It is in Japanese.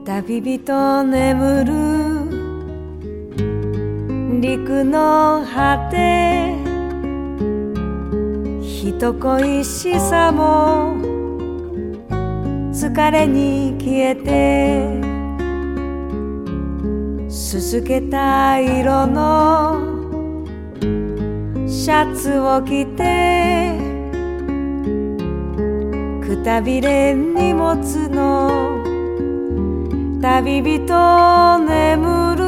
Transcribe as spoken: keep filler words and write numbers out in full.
旅人眠る陸の果て、人恋しさも疲れに消えて、すすけた色のシャツを着て、くたびれ荷物の旅人眠る